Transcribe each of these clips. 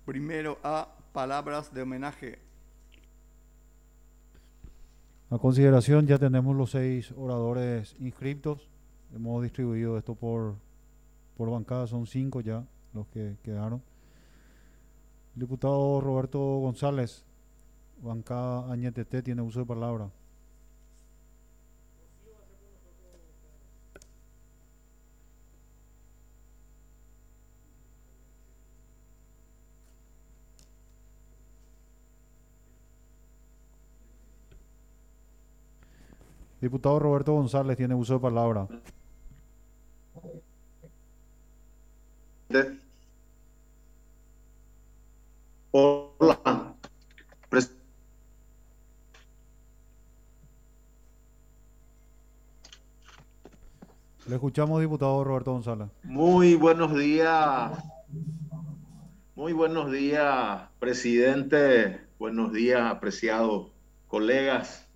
Primero a palabras de homenaje. A consideración ya tenemos los 6 oradores inscriptos. Hemos distribuido esto por bancada, son 5 ya los que quedaron. El diputado Roberto González, bancada Añetete, tiene uso de palabra. Diputado Roberto González tiene uso de palabra. Hola, Le escuchamos, diputado Roberto González. muy buenos días, presidente, buenos días, apreciados colegas.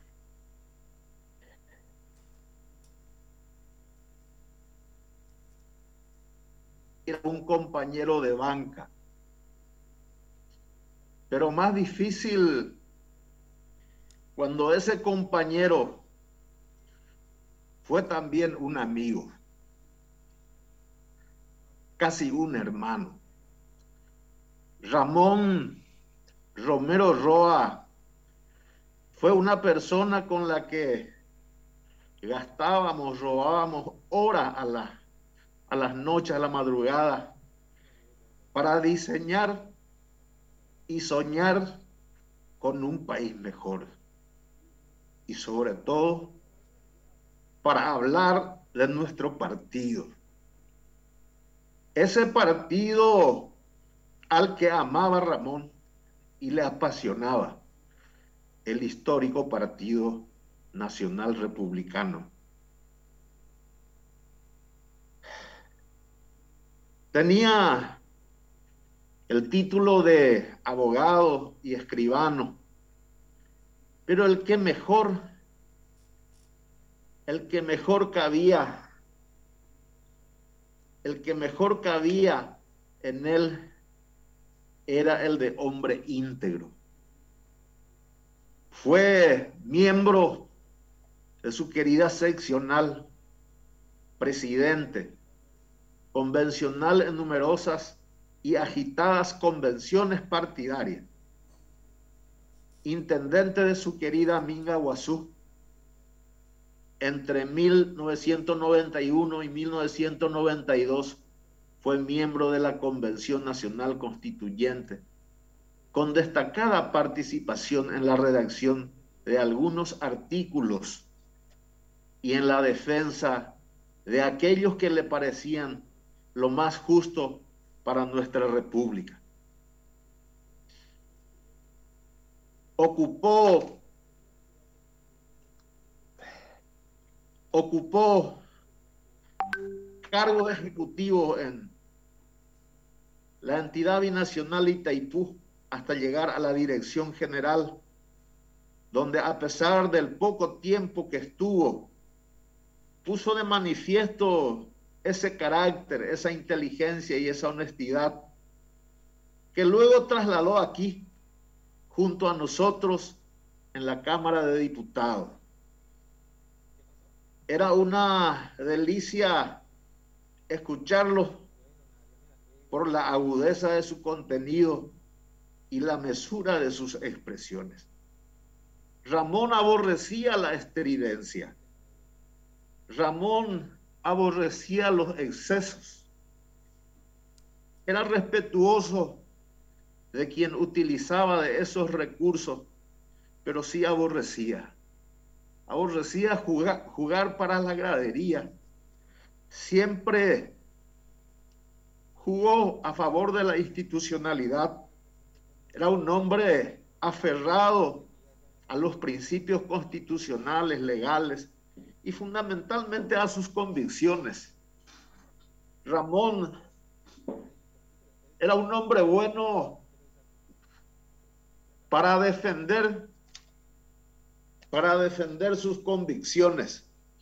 Era un compañero de banca, pero más difícil cuando ese compañero fue también un amigo, casi un hermano. Ramón Romero Roa fue una persona con la que robábamos horas a las noches, a la madrugada, para diseñar y soñar con un país mejor. Y sobre todo, para hablar de nuestro partido. Ese partido al que amaba Ramón y le apasionaba, el histórico Partido Nacional Republicano. Tenía el título de abogado y escribano, pero el que mejor cabía en él era el de hombre íntegro. Fue miembro de su querida seccional, presidente, convencional en numerosas y agitadas convenciones partidarias, intendente de su querida Minga Guazú entre 1991 y 1992, fue miembro de la Convención Nacional Constituyente, con destacada participación en la redacción de algunos artículos y en la defensa de aquellos que le parecían lo más justo para nuestra república. Ocupó cargos ejecutivos en la entidad binacional Itaipú hasta llegar a la dirección general, donde a pesar del poco tiempo que estuvo, puso de manifiesto ese carácter, esa inteligencia y esa honestidad que luego trasladó aquí junto a nosotros en la Cámara de Diputados. Era una delicia escucharlo por la agudeza de su contenido y la mesura de sus expresiones. Ramón aborrecía la estridencia. Ramón aborrecía los excesos. Era respetuoso de quien utilizaba de esos recursos, pero sí aborrecía jugar para la gradería. Siempre jugó a favor de la institucionalidad. Era un hombre aferrado a los principios constitucionales, legales y fundamentalmente a sus convicciones. Ramón era un hombre bueno para defender sus convicciones.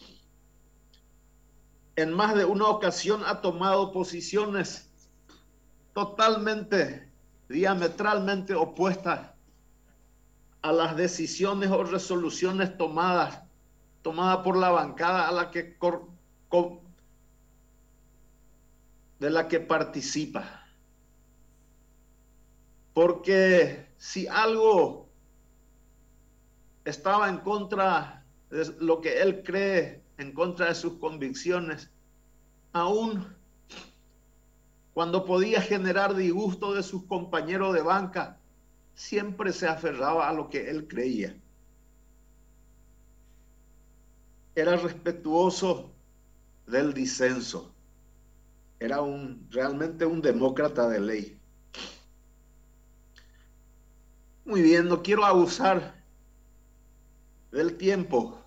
En más de una ocasión ha tomado posiciones totalmente diametralmente opuestas a las decisiones o resoluciones tomadas por la bancada de la que participa. Porque si algo estaba en contra de lo que él cree, en contra de sus convicciones, aún cuando podía generar disgusto de sus compañeros de banca, siempre se aferraba a lo que él creía. Era respetuoso del disenso. Era realmente un demócrata de ley. Muy bien, no quiero abusar del tiempo.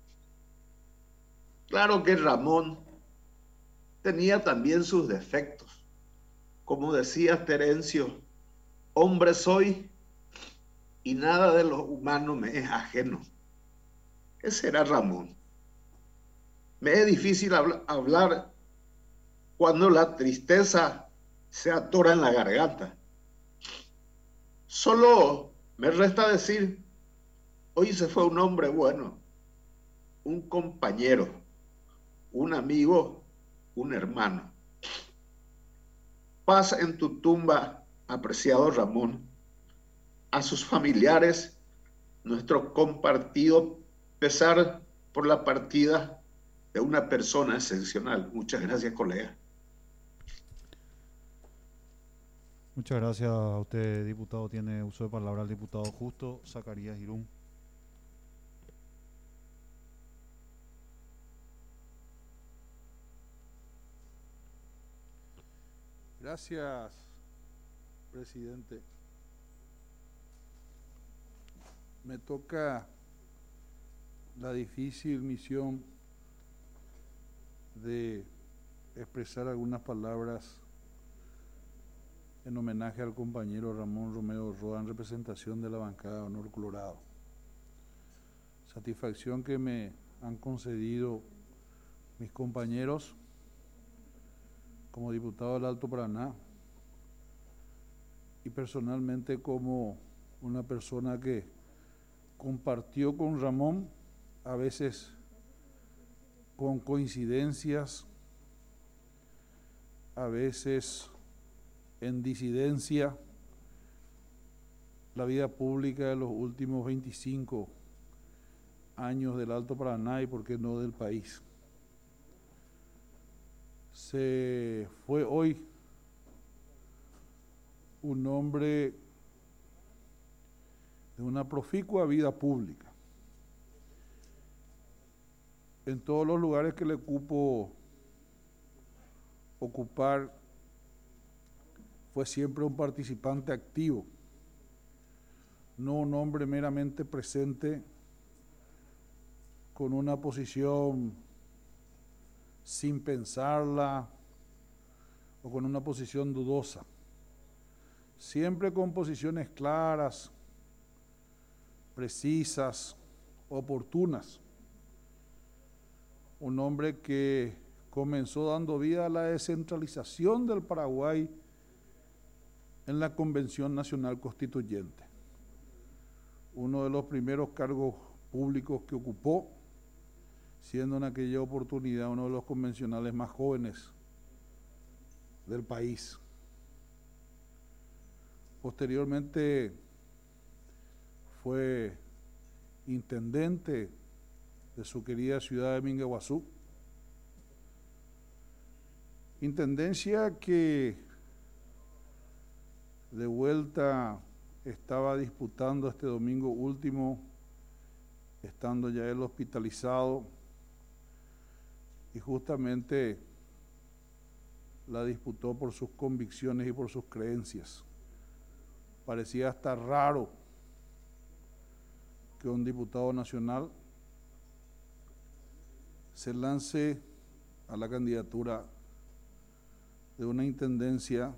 Claro que Ramón tenía también sus defectos. Como decía Terencio, hombre soy y nada de lo humano me es ajeno. Ese era Ramón. Me es difícil hablar cuando la tristeza se atora en la garganta. Solo me resta decir, hoy se fue un hombre bueno, un compañero, un amigo, un hermano. Paz en tu tumba, apreciado Ramón. A sus familiares, nuestro compartido pesar por la partida de una persona excepcional. Muchas gracias, colega. Muchas gracias a usted, diputado. Tiene uso de palabra el diputado Justo Zacarías Irún. Gracias, presidente. Me toca la difícil misión de expresar algunas palabras en homenaje al compañero Ramón Romero Roa en representación de la bancada de Honor Colorado. Satisfacción que me han concedido mis compañeros como diputado del Alto Paraná y personalmente como una persona que compartió con Ramón, a veces con coincidencias, a veces en disidencia, la vida pública de los últimos 25 años del Alto Paraná y por qué no del país. Se fue hoy un hombre de una proficua vida pública. En todos los lugares que le cupo ocupar, fue siempre un participante activo, no un hombre meramente presente con una posición sin pensarla o con una posición dudosa, siempre con posiciones claras, precisas, oportunas. Un hombre que comenzó dando vida a la descentralización del Paraguay en la Convención Nacional Constituyente. Uno de los primeros cargos públicos que ocupó, siendo en aquella oportunidad uno de los convencionales más jóvenes del país. Posteriormente fue intendente de su querida ciudad de Minguaguazú, intendencia que de vuelta estaba disputando este domingo último, estando ya él hospitalizado, y justamente la disputó por sus convicciones y por sus creencias. Parecía hasta raro que un diputado nacional se lance a la candidatura de una intendencia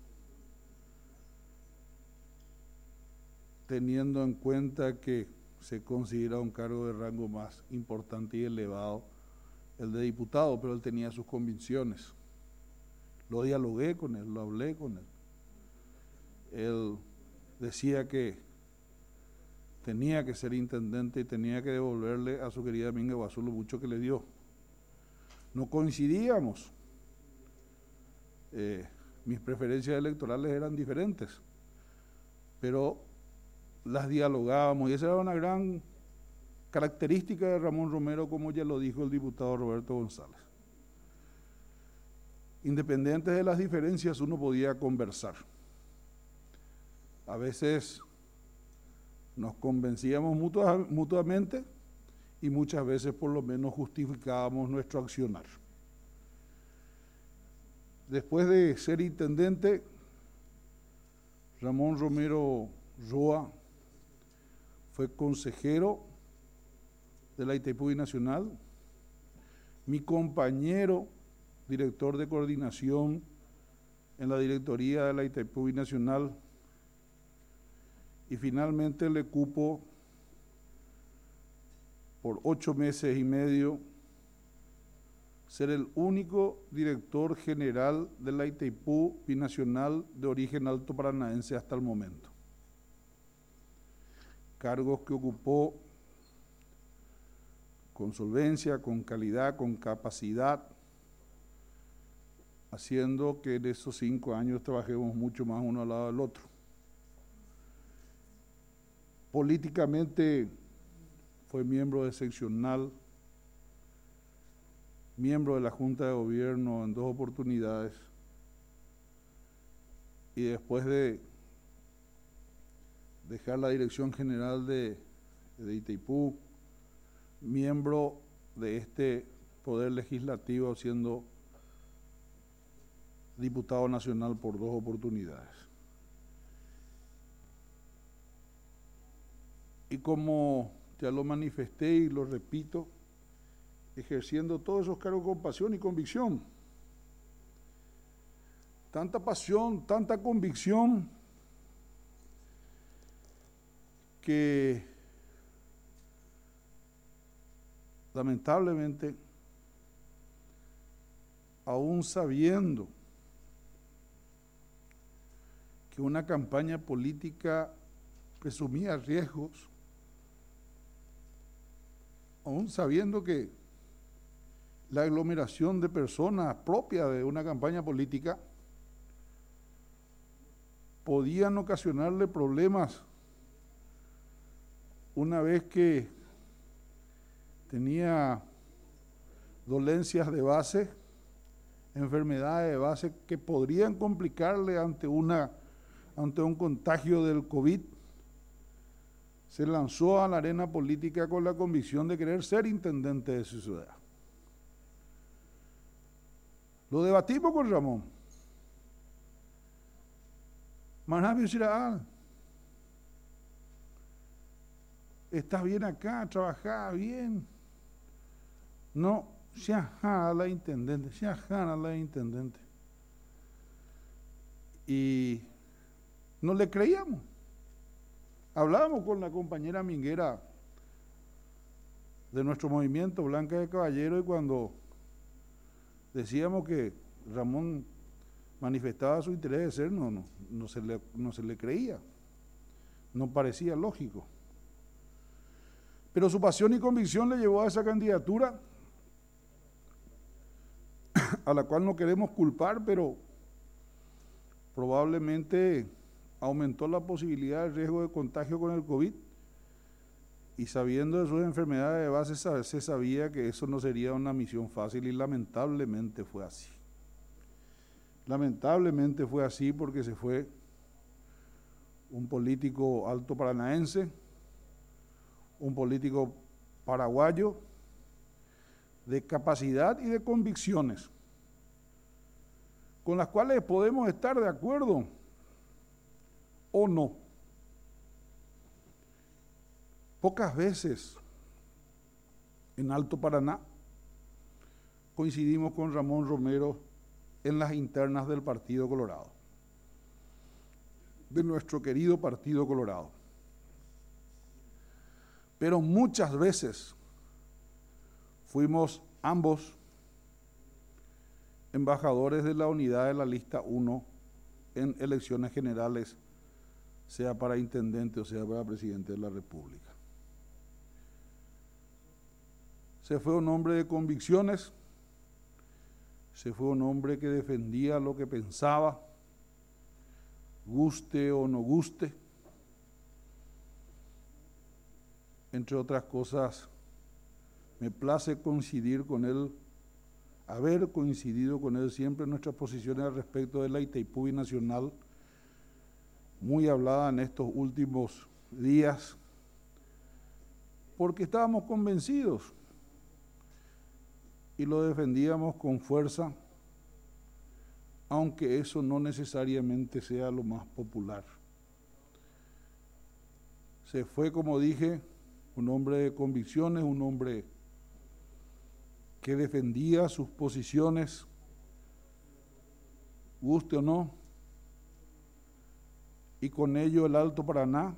teniendo en cuenta que se considera un cargo de rango más importante y elevado el de diputado, pero él tenía sus convicciones. Lo dialogué con él, lo hablé con él. Él decía que tenía que ser intendente y tenía que devolverle a su querida Minga Guazú lo mucho que le dio. No coincidíamos. Mis preferencias electorales eran diferentes, pero las dialogábamos, y esa era una gran característica de Ramón Romero, como ya lo dijo el diputado Roberto González. Independientes de las diferencias, uno podía conversar. A veces nos convencíamos mutuamente y muchas veces por lo menos justificábamos nuestro accionar. Después de ser intendente, Ramón Romero Roa fue consejero de la Itaipú Binacional, mi compañero director de coordinación en la directoría de la Itaipú Binacional, y finalmente le cupo por 8 meses y medio ser el único director general de la Itaipú Binacional de origen alto paranaense hasta el momento. Cargos que ocupó con solvencia, con calidad, con capacidad, haciendo que en esos 5 años trabajemos mucho más uno al lado del otro. Políticamente fue miembro de seccional, miembro de la Junta de Gobierno en 2 oportunidades, y después de dejar la dirección general de Itaipú, miembro de este poder legislativo, siendo diputado nacional por 2 oportunidades. Y como ya lo manifesté y lo repito, ejerciendo todos esos cargos con pasión y convicción. Tanta pasión, tanta convicción, que lamentablemente, aún sabiendo que una campaña política presumía riesgos, aún sabiendo que la aglomeración de personas propia de una campaña política podían ocasionarle problemas una vez que tenía dolencias de base, enfermedades de base que podrían complicarle ante un contagio del COVID, se lanzó a la arena política con la convicción de querer ser intendente de su ciudad. Lo debatimos con Ramón. Manabio Siraal, estás bien acá, trabajás bien. No, se ajá a la intendente, se ajá a la intendente. Y no le creíamos. Hablábamos con la compañera Minguera de nuestro movimiento Blanca de Caballero, y cuando decíamos que Ramón manifestaba su interés de ser, no se le creía, no parecía lógico. Pero su pasión y convicción le llevó a esa candidatura, a la cual no queremos culpar, pero probablemente aumentó la posibilidad de riesgo de contagio con el COVID, y sabiendo de sus enfermedades de base se sabía que eso no sería una misión fácil, y lamentablemente fue así. Lamentablemente fue así, porque se fue un político alto paranaense, un político paraguayo de capacidad y de convicciones, con las cuales podemos estar de acuerdo o no. Pocas veces en Alto Paraná coincidimos con Ramón Romero en las internas del Partido Colorado, de nuestro querido Partido Colorado. Pero muchas veces fuimos ambos embajadores de la unidad de la lista 1 en elecciones generales sea para intendente o sea para presidente de la República. Se fue un hombre de convicciones, se fue un hombre que defendía lo que pensaba, guste o no guste. Entre otras cosas, me place coincidir con él, haber coincidido con él siempre en nuestras posiciones al respecto de la Itaipú Binacional, muy hablada en estos últimos días, porque estábamos convencidos y lo defendíamos con fuerza, aunque eso no necesariamente sea lo más popular. Se fue, como dije, un hombre de convicciones, un hombre que defendía sus posiciones, guste o no, y con ello el Alto Paraná,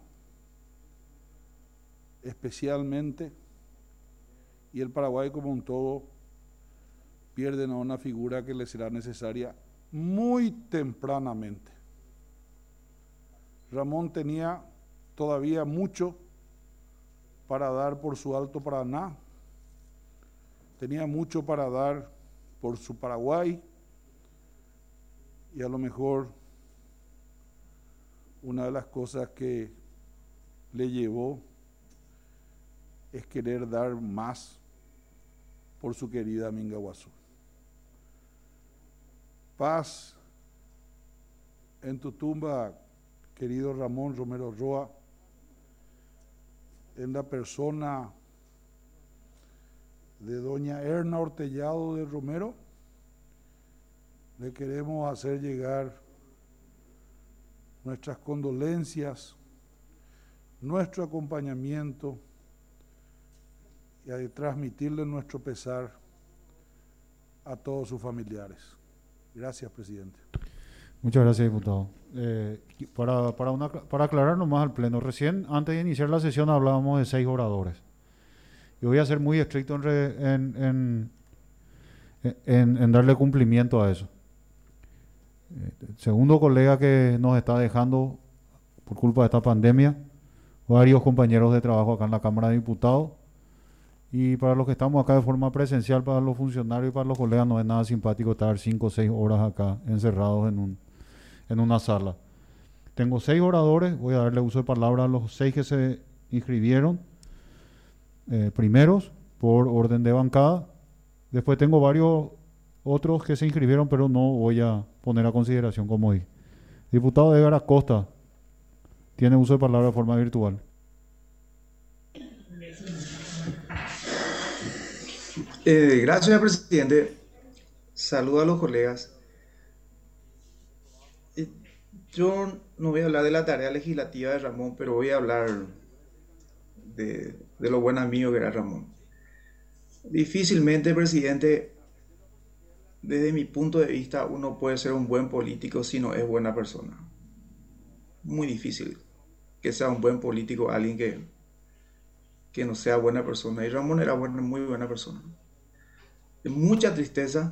especialmente, y el Paraguay como un todo, pierden a una figura que le será necesaria muy tempranamente. Ramón tenía todavía mucho para dar por su Alto Paraná, tenía mucho para dar por su Paraguay, y a lo mejor una de las cosas que le llevó es querer dar más por su querida Mingaguazú. Paz en tu tumba, querido Ramón Romero Roa, en la persona de doña Erna Ortellado de Romero. Le queremos hacer llegar nuestras condolencias, nuestro acompañamiento y a transmitirle nuestro pesar a todos sus familiares. Gracias, presidente. Muchas gracias, diputado. Para aclarar nomás al Pleno, recién antes de iniciar la sesión hablábamos de 6 oradores. Y voy a ser muy estricto en darle cumplimiento a eso. El segundo colega que nos está dejando por culpa de esta pandemia, varios compañeros de trabajo acá en la Cámara de Diputados, y para los que estamos acá de forma presencial, para los funcionarios y para los colegas, no es nada simpático estar 5 o 6 horas acá encerrados en una sala. Tengo 6 oradores, voy a darle uso de palabra a los 6 que se inscribieron, primeros por orden de bancada. Después tengo varios otros que se inscribieron, pero no voy a poner a consideración como dije. Diputado Edgar Acosta, tiene uso de palabra de forma virtual. Gracias, señor presidente. Saludo a los colegas. Yo no voy a hablar de la tarea legislativa de Ramón, pero voy a hablar de lo buen amigo que era Ramón. Difícilmente, presidente, desde mi punto de vista, uno puede ser un buen político si no es buena persona. Muy difícil que sea un buen político alguien que no sea buena persona. Y Ramón era muy buena persona. De mucha tristeza.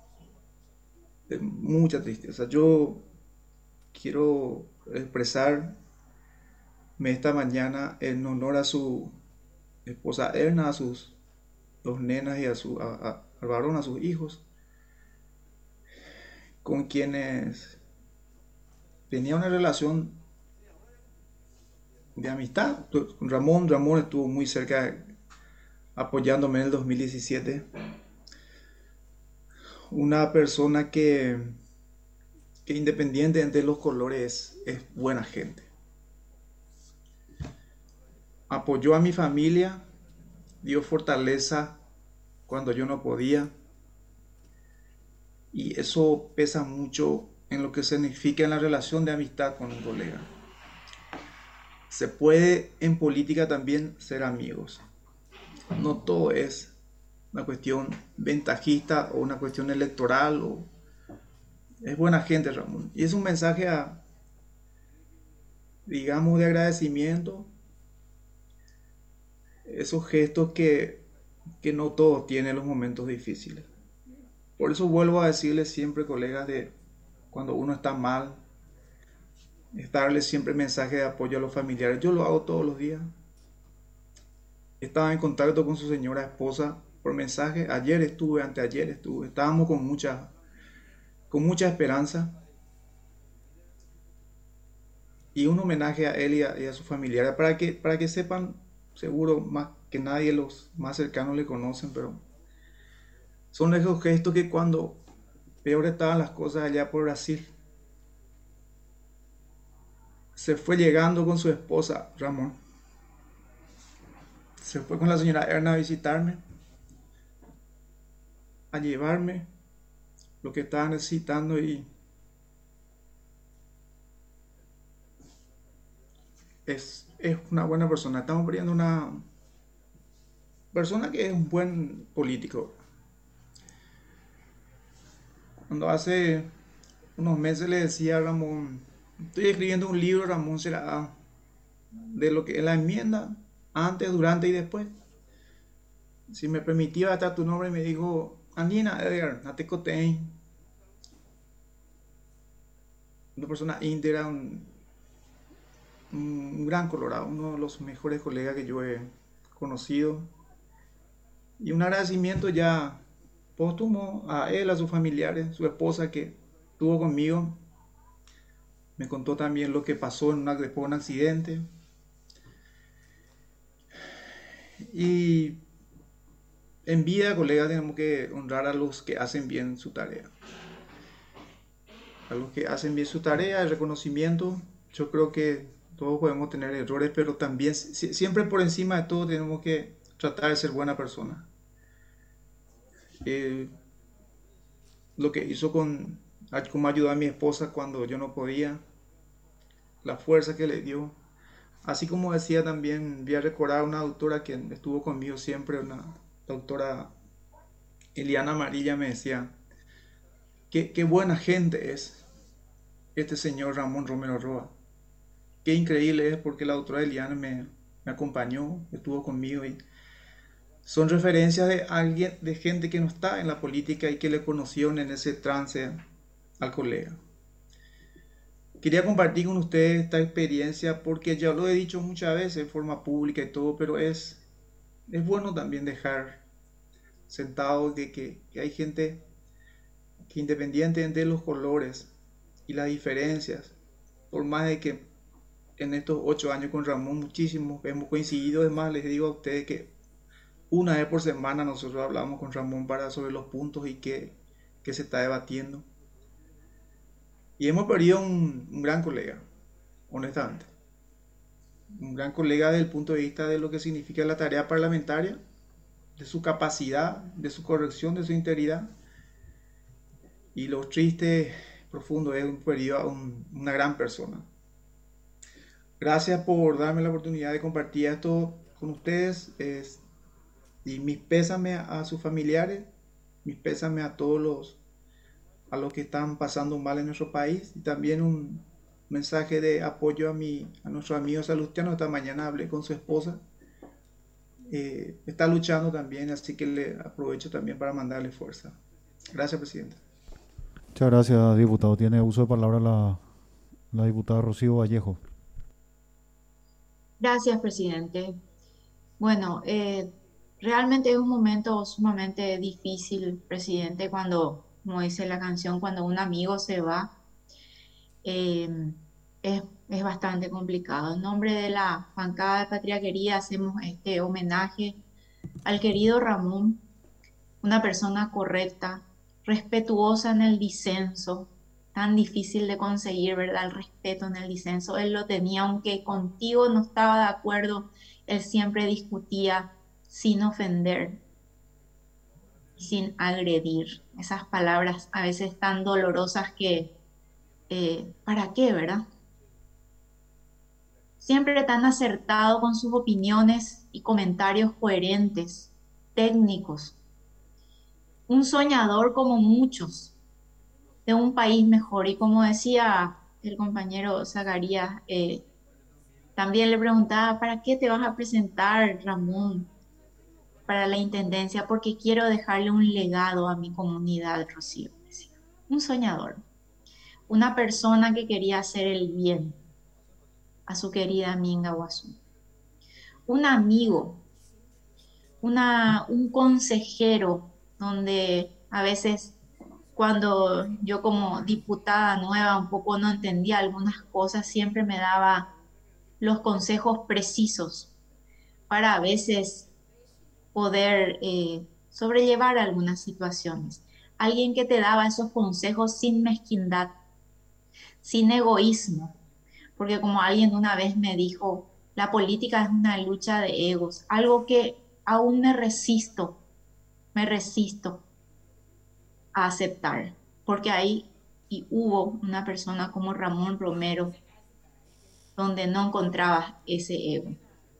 Yo quiero expresarme esta mañana en honor a su esposa Erna, a sus 2 nenas y al varón, a sus hijos, con quienes tenía una relación de amistad. Ramón estuvo muy cerca apoyándome en el 2017. Una persona que independiente de los colores es buena gente. Apoyó a mi familia, dio fortaleza cuando yo no podía, y eso pesa mucho en lo que significa en la relación de amistad con un colega. Se puede en política también ser amigos. No todo es una cuestión ventajista o una cuestión electoral. Es buena gente, Ramón. Y es un mensaje digamos, de agradecimiento. Esos gestos que no todos tienen en los momentos difíciles. Por eso vuelvo a decirles siempre, colegas, de cuando uno está mal, es darle siempre mensaje de apoyo a los familiares. Yo lo hago todos los días. Estaba en contacto con su señora esposa por mensaje. Ayer estuve, anteayer estuve. Estábamos con mucha esperanza. Y un homenaje a él y a sus familiares para que sepan, seguro más que nadie los más cercanos le conocen, pero son esos gestos que cuando peor estaban las cosas allá por Brasil, se fue llegando con su esposa, Ramón. Se fue con la señora Erna a visitarme, a llevarme lo que estaba necesitando y es una buena persona. Estamos perdiendo una persona que es un buen político. Cuando hace unos meses le decía a Ramón, estoy escribiendo un libro, Ramón, será de lo que es la enmienda, antes, durante y después. Si me permitía estar tu nombre, me dijo, Andina, Edgar, Natecotein. Una persona íntegra, un gran colorado, uno de los mejores colegas que yo he conocido. Y un agradecimiento ya póstumo a él, a sus familiares, su esposa que estuvo conmigo. Me contó también lo que pasó después de un accidente. Y en vida, colegas, tenemos que honrar a los que hacen bien su tarea. A los que hacen bien su tarea, el reconocimiento. Yo creo que todos podemos tener errores, pero también siempre por encima de todo tenemos que tratar de ser buena persona. Lo que hizo como ayudó a mi esposa cuando yo no podía, la fuerza que le dio. Así como decía también, voy a recordar a una doctora que estuvo conmigo siempre, una doctora Eliana Amarilla, me decía, qué buena gente es este señor Ramón Romero Roa. Qué increíble es porque la doctora Eliana me acompañó, estuvo conmigo y son referencias de gente que no está en la política y que le conocieron en ese trance al colega. Quería compartir con ustedes esta experiencia porque ya lo he dicho muchas veces en forma pública y todo, pero es bueno también dejar sentado de que hay gente que independientemente de los colores y las diferencias, por más de que en estos 8 años con Ramón muchísimos hemos coincidido, además les digo a ustedes que una vez por semana nosotros hablamos con Ramón sobre los puntos y qué se está debatiendo. Y hemos perdido un gran colega, honestamente. Un gran colega desde el punto de vista de lo que significa la tarea parlamentaria, de su capacidad, de su corrección, de su integridad. Y lo triste, profundo, es un perdido a una gran persona. Gracias por darme la oportunidad de compartir esto con ustedes. Y mis pésames a sus familiares, mis pésames a todos a los que están pasando mal en nuestro país. Y también un mensaje de apoyo a nuestro amigo Salustiano. Esta mañana hablé con su esposa. Está luchando también, así que le aprovecho también para mandarle fuerza. Gracias, presidente. Muchas gracias, diputado. Tiene uso de palabra la diputada Rocío Vallejo. Gracias, presidente. Bueno, realmente es un momento sumamente difícil, presidente, cuando, como dice la canción, cuando un amigo se va, es bastante complicado. En nombre de la bancada de Patria Querida hacemos este homenaje al querido Ramón, una persona correcta, respetuosa en el disenso, tan difícil de conseguir, ¿verdad? El respeto en el disenso. Él lo tenía, aunque contigo no estaba de acuerdo, él siempre discutía sin ofender, sin agredir. Esas palabras a veces tan dolorosas que, ¿para qué, verdad? Siempre tan acertado con sus opiniones y comentarios coherentes, técnicos. Un soñador como muchos de un país mejor. Y como decía el compañero Zacarías, también le preguntaba, ¿para qué te vas a presentar, Ramón, para la intendencia? Porque quiero dejarle un legado a mi comunidad, Rocío. Un soñador, una persona que quería hacer el bien, a su querida Minga Guazú. Un amigo, un consejero, donde a veces cuando yo como diputada nueva un poco no entendía algunas cosas, siempre me daba los consejos precisos para a veces poder sobrellevar algunas situaciones. Alguien que te daba esos consejos sin mezquindad, sin egoísmo, porque como alguien una vez me dijo, la política es una lucha de egos, algo que aún me resisto a aceptar, porque ahí y hubo una persona como Ramón Romero donde no encontraba ese ego.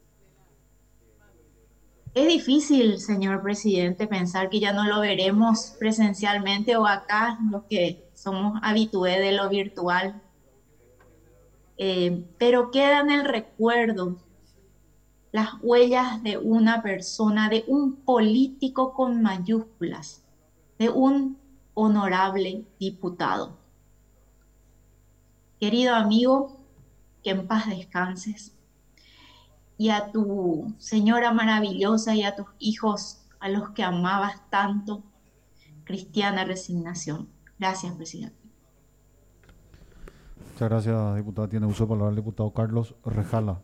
Es difícil, señor presidente, pensar que ya no lo veremos presencialmente o acá, los que somos habitués de lo virtual. Pero queda en el recuerdo las huellas de una persona, de un político con mayúsculas, de un honorable diputado. Querido amigo, que en paz descanses. Y a tu señora maravillosa y a tus hijos, a los que amabas tanto, cristiana resignación. Gracias, presidente. Muchas gracias, diputada. Tiene uso de palabra el diputado Carlos Rejala.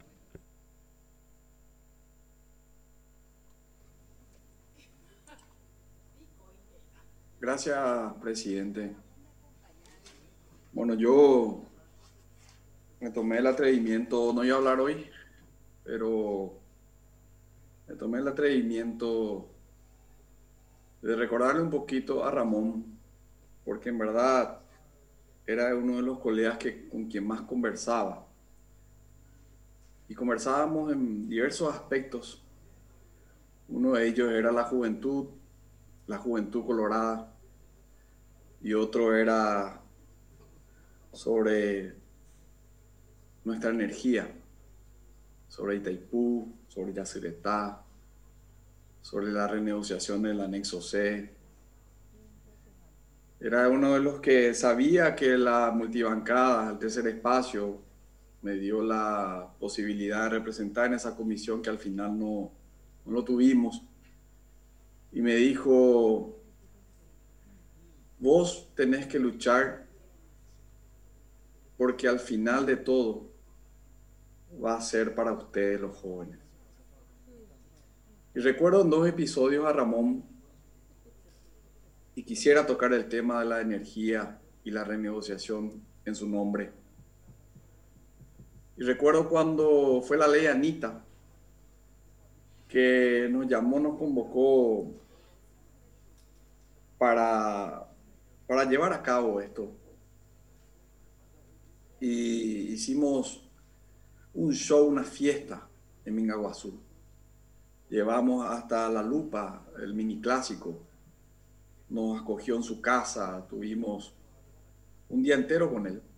Gracias, presidente. Bueno, yo me tomé el atrevimiento, no iba a hablar hoy, pero me tomé el atrevimiento de recordarle un poquito a Ramón, porque en verdad era uno de los colegas con quien más conversaba. Y conversábamos en diversos aspectos. Uno de ellos era la juventud colorada, y otro era sobre nuestra energía, sobre Itaipú, sobre Yacyretá, sobre la renegociación del anexo C. Era uno de los que sabía que la multibancada, el tercer espacio, me dio la posibilidad de representar en esa comisión que al final no lo tuvimos. Y me dijo, vos tenés que luchar porque al final de todo va a ser para ustedes los jóvenes. Y recuerdo en 2 episodios a Ramón, y quisiera tocar el tema de la energía y la renegociación en su nombre. Y recuerdo cuando fue la ley Anita, que nos llamó, nos convocó para llevar a cabo esto. Y hicimos un show, una fiesta en Minga Guazú. Llevamos hasta La Lupa, el mini clásico. Nos acogió en su casa, tuvimos un día entero con él.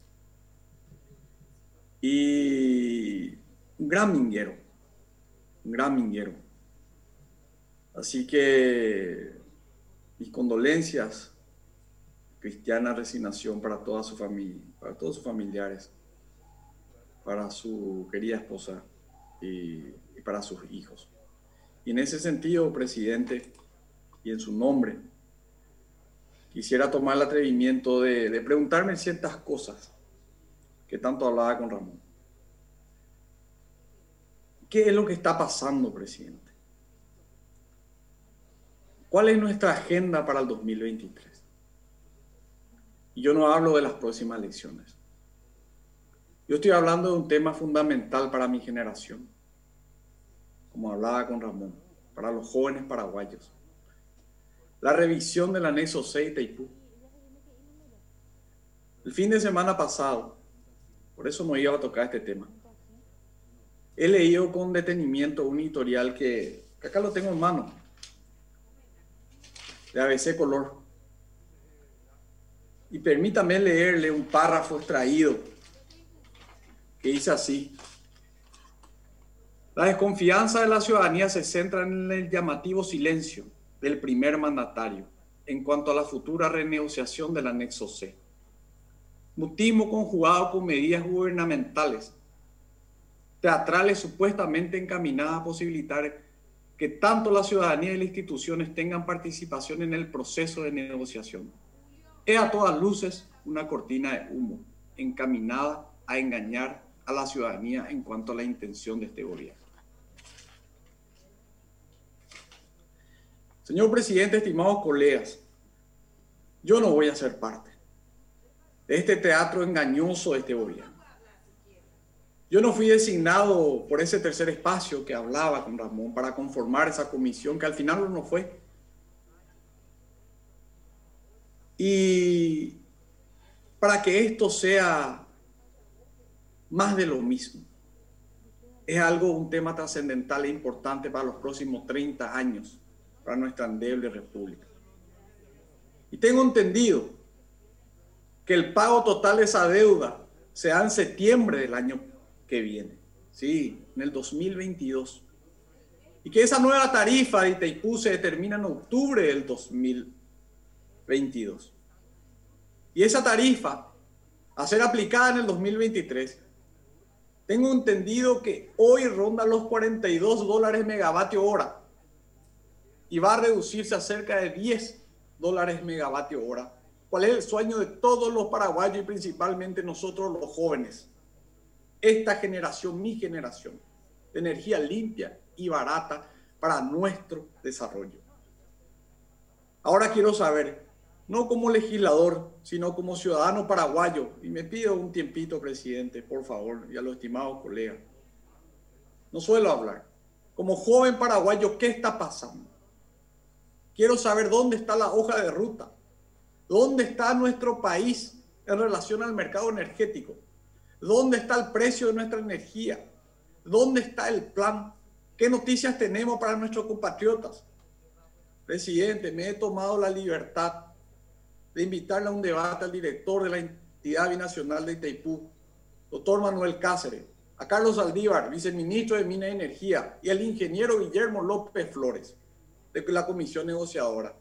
Y un gran minguero. Así que mis condolencias, cristiana resignación para toda su familia, para todos sus familiares, para su querida esposa y para sus hijos. Y en ese sentido, presidente, y en su nombre, quisiera tomar el atrevimiento de preguntarme ciertas cosas que tanto hablaba con Ramón. ¿Qué es lo que está pasando, presidente? ¿Cuál es nuestra agenda para el 2023? Y yo no hablo de las próximas elecciones. Yo estoy hablando de un tema fundamental para mi generación, como hablaba con Ramón, para los jóvenes paraguayos. La revisión del anexo C de Itaipú. El fin de semana pasado, por eso no iba a tocar este tema, he leído con detenimiento un editorial que acá lo tengo en mano, de ABC Color. Y permítame leerle un párrafo extraído que dice así: la desconfianza de la ciudadanía se centra en el llamativo silencio del primer mandatario en cuanto a la futura renegociación del anexo C. Mutismo conjugado con medidas gubernamentales teatrales supuestamente encaminadas a posibilitar que tanto la ciudadanía y las instituciones tengan participación en el proceso de negociación. Es a todas luces una cortina de humo encaminada a engañar a la ciudadanía en cuanto a la intención de este gobierno. Señor presidente, estimados colegas, yo no voy a ser parte de este teatro engañoso de este gobierno. Yo no fui designado por ese tercer espacio que hablaba con Ramón para conformar esa comisión que al final no fue. Y para que esto sea más de lo mismo, es un tema trascendental e importante para los próximos 30 años, para nuestra endeble república. Y tengo entendido que el pago total de esa deuda será en septiembre del año que viene, sí, en el 2022. Y que esa nueva tarifa de Itaipú se determina en octubre del 2022. Y esa tarifa, a ser aplicada en el 2023, tengo entendido que hoy ronda los $42 megavatio hora y va a reducirse a cerca de $10 megavatio hora. ¿Cuál es el sueño de todos los paraguayos y principalmente nosotros los jóvenes? Esta generación, mi generación, de energía limpia y barata para nuestro desarrollo. Ahora quiero saber, no como legislador, sino como ciudadano paraguayo, y me pido un tiempito, presidente, por favor, y a los estimados colegas. No suelo hablar. Como joven paraguayo, ¿qué está pasando? Quiero saber dónde está la hoja de ruta, dónde está nuestro país en relación al mercado energético, dónde está el precio de nuestra energía, dónde está el plan, qué noticias tenemos para nuestros compatriotas. Presidente, me he tomado la libertad de invitarle a un debate al director de la entidad binacional de Itaipú, doctor Manuel Cáceres, a Carlos Aldívar, viceministro de Minas y Energía, y al ingeniero Guillermo López Flores, de la comisión negociadora.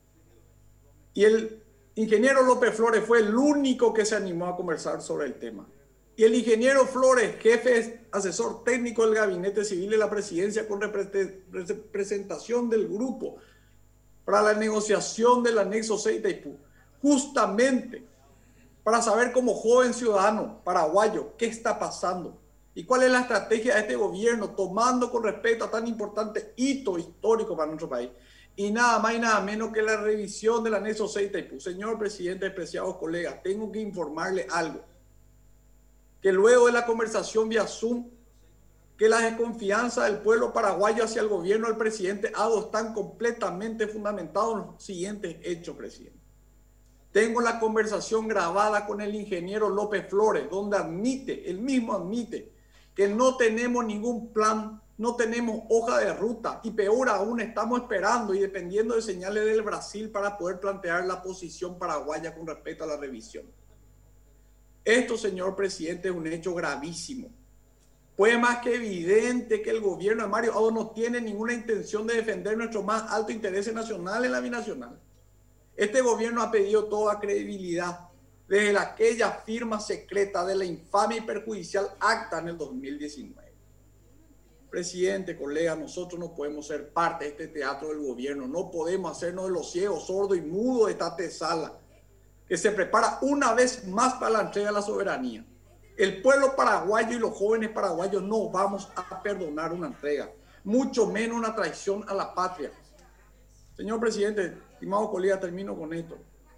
Y el ingeniero López Flores fue el único que se animó a conversar sobre el tema. Y el ingeniero Flores, jefe asesor técnico del Gabinete Civil de la Presidencia con representación del grupo para la negociación del anexo 6 de Itaipú, justamente para saber como joven ciudadano paraguayo qué está pasando y cuál es la estrategia de este gobierno tomando con respeto a tan importante hito histórico para nuestro país. Y nada más y nada menos que la revisión del anexo 6 de Itaipú. Señor presidente, apreciados colegas, tengo que informarle algo. Que luego de la conversación vía Zoom, que la desconfianza del pueblo paraguayo hacia el gobierno del presidente Ado están completamente fundamentados en los siguientes hechos, presidente. Tengo la conversación grabada con el ingeniero López Flores, donde él mismo admite que no tenemos ningún plan, no tenemos hoja de ruta y peor aún estamos esperando y dependiendo de señales del Brasil para poder plantear la posición paraguaya con respecto a la revisión. Esto, señor presidente, es un hecho gravísimo. Pues más que evidente que el gobierno de Mario Ado no tiene ninguna intención de defender nuestro más alto interés nacional en la binacional. Este gobierno ha perdido toda credibilidad desde aquella firma secreta de la infame y perjudicial acta en el 2019. Presidente, colega, nosotros no podemos ser parte de este teatro del gobierno. No podemos hacernos de los ciegos, sordos y mudos de esta antesala que se prepara una vez más para la entrega de la soberanía. El pueblo paraguayo y los jóvenes paraguayos no vamos a perdonar una entrega, mucho menos una traición a la patria. Señor presidente, estimado colega, termino con esto.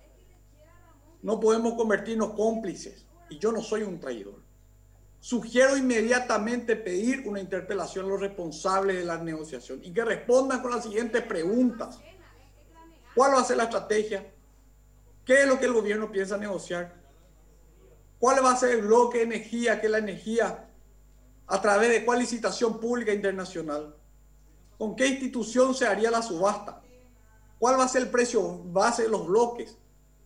No podemos convertirnos cómplices y yo no soy un traidor. Sugiero inmediatamente pedir una interpelación a los responsables de la negociación y que respondan con las siguientes preguntas. ¿Cuál va a ser la estrategia? ¿Qué es lo que el gobierno piensa negociar? ¿Cuál va a ser el bloque de energía? ¿Qué es la energía? ¿A través de cuál licitación pública internacional? ¿Con qué institución se haría la subasta? ¿Cuál va a ser el precio base de los bloques?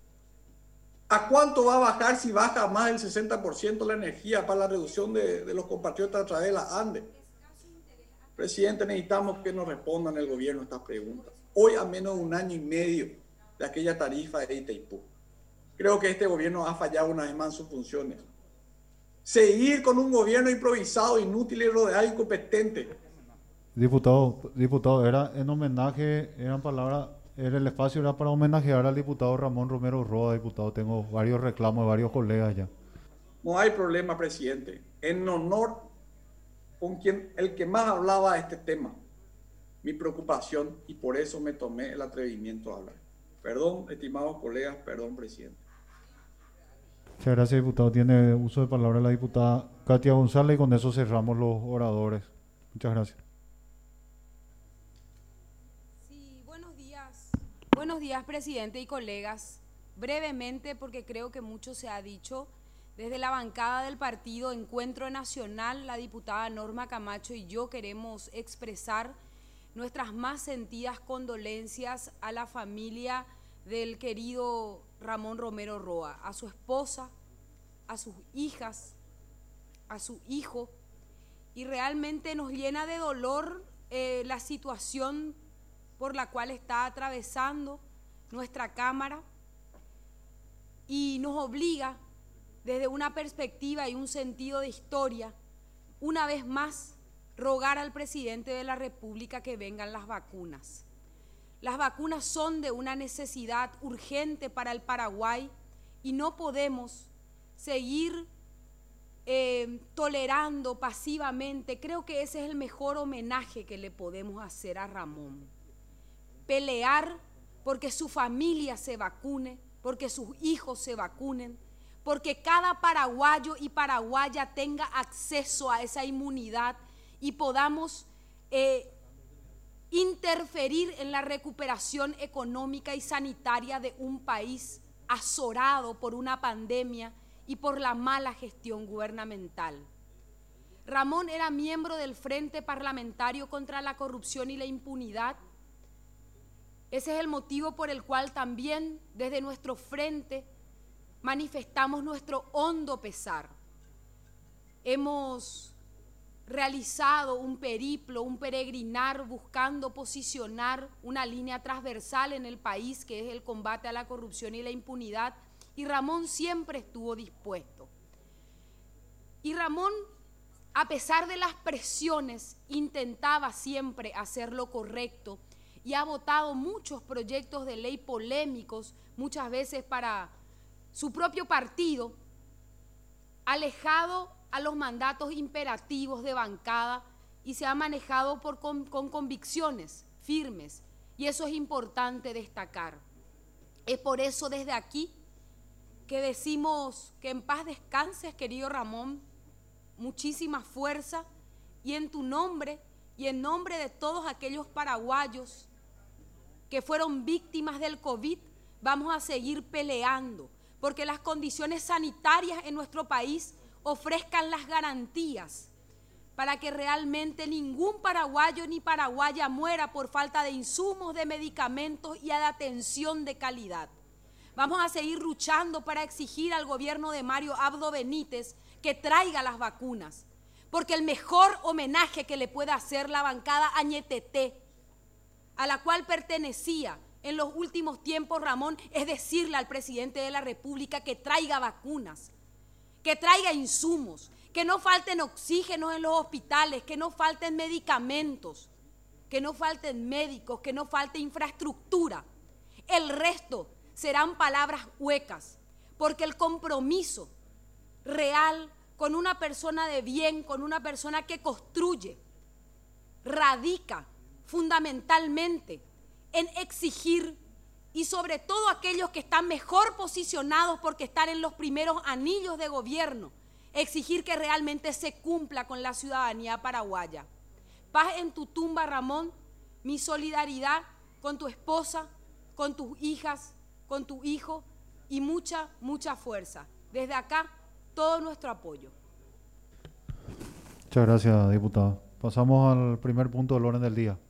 ¿A cuánto va a bajar si baja más del 60% la energía para la reducción de los compatriotas a través de la ANDE? Presidente, necesitamos que nos respondan el gobierno estas preguntas. Hoy, a menos de un año y medio de aquella tarifa de Itaipú, creo que este gobierno ha fallado una vez más en sus funciones. seguir con un gobierno improvisado, inútil y rodeado de incompetente. Diputado, era en homenaje, eran palabras, el espacio era para homenajear al diputado Ramón Romero Roa, diputado. Tengo varios reclamos de varios colegas ya. No hay problema, presidente. En honor con el que más hablaba de este tema, mi preocupación, y por eso me tomé el atrevimiento a hablar. Perdón, estimados colegas, perdón, presidente. Muchas gracias, diputado. Tiene uso de palabra la diputada Katia González y con eso cerramos los oradores. Muchas gracias. Sí, buenos días. Buenos días, presidente y colegas. Brevemente, porque creo que mucho se ha dicho, desde la bancada del partido Encuentro Nacional, la diputada Norma Camacho y yo queremos expresar nuestras más sentidas condolencias a la familia del querido Ramón Romero Roa, a su esposa, a sus hijas, a su hijo, y realmente nos llena de dolor la situación por la cual está atravesando nuestra Cámara y nos obliga desde una perspectiva y un sentido de historia, una vez más, rogar al presidente de la República que vengan las vacunas. Las vacunas son de una necesidad urgente para el Paraguay y no podemos seguir tolerando pasivamente. Creo que ese es el mejor homenaje que le podemos hacer a Ramón. Pelear porque su familia se vacune, porque sus hijos se vacunen, porque cada paraguayo y paraguaya tenga acceso a esa inmunidad y podamos interferir en la recuperación económica y sanitaria de un país azorado por una pandemia y por la mala gestión gubernamental. Ramón era miembro del Frente Parlamentario contra la Corrupción y la Impunidad. Ese es el motivo por el cual también desde nuestro frente manifestamos nuestro hondo pesar. Hemos realizado un periplo, un peregrinar buscando posicionar una línea transversal en el país que es el combate a la corrupción y la impunidad, y Ramón siempre estuvo dispuesto. Y Ramón, a pesar de las presiones, intentaba siempre hacer lo correcto y ha votado muchos proyectos de ley polémicos, muchas veces para su propio partido, alejado a los mandatos imperativos de bancada y se ha manejado con convicciones firmes, y eso es importante destacar. Es por eso desde aquí que decimos que en paz descanses, querido Ramón, muchísima fuerza, y en tu nombre y en nombre de todos aquellos paraguayos que fueron víctimas del COVID, vamos a seguir peleando porque las condiciones sanitarias en nuestro país ofrezcan las garantías para que realmente ningún paraguayo ni paraguaya muera por falta de insumos, de medicamentos y de atención de calidad. Vamos a seguir luchando para exigir al gobierno de Mario Abdo Benítez que traiga las vacunas, porque el mejor homenaje que le puede hacer la bancada Añeteté, a la cual pertenecía en los últimos tiempos Ramón, es decirle al presidente de la República que traiga vacunas, que traiga insumos, que no falten oxígenos en los hospitales, que no falten medicamentos, que no falten médicos, que no falte infraestructura. El resto serán palabras huecas, porque el compromiso real con una persona de bien, con una persona que construye, radica fundamentalmente en exigir, y sobre todo aquellos que están mejor posicionados porque están en los primeros anillos de gobierno, exigir que realmente se cumpla con la ciudadanía paraguaya. Paz en tu tumba, Ramón, mi solidaridad con tu esposa, con tus hijas, con tu hijo, y mucha, mucha fuerza. Desde acá, todo nuestro apoyo. Muchas gracias, diputada. Pasamos al primer punto del orden del día.